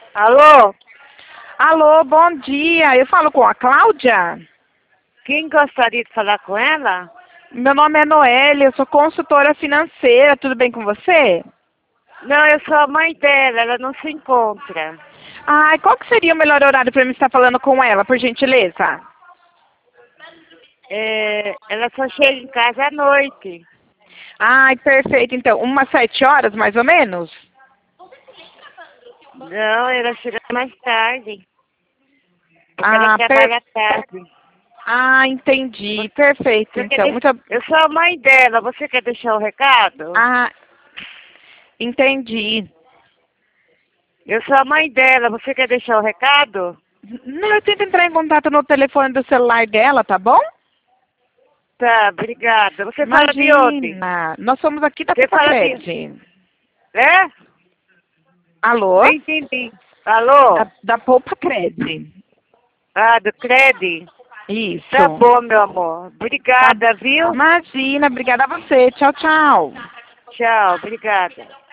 Alô? Alô, bom dia. Eu falo com a Cláudia? Quem gostaria de falar com ela? Meu nome é Noélia, eu sou consultora financeira. Tudo bem com você? Não, eu sou a mãe dela, ela não se encontra. Ai, qual que seria o melhor horário para mim estar falando com ela, por gentileza? Ela só chega em casa à noite. Ai, perfeito. Então, umas 7 horas, mais ou menos? Não, ela chega mais tarde. Porque ela Ah, trabalha à tarde. entendi. Perfeito, Você quer então. deix- Muito... Eu sou a mãe dela, você quer deixar o recado? Ah, entendi. Eu sou a mãe dela, você quer deixar o recado? Não, eu tento entrar em contato no telefone do celular dela, tá bom? Tá, obrigada. Você fala de onde? Imagina. Nós somos aqui da Você Poupa fala de... Cred. É? Alô? Não entendi. Alô? Da Poupa Cred. Ah, do Cred? Tá Isso. bom, meu amor. Tá. Obrigada, viu? Imagina, obrigada a você. Tchau, tchau. Tchau, obrigada.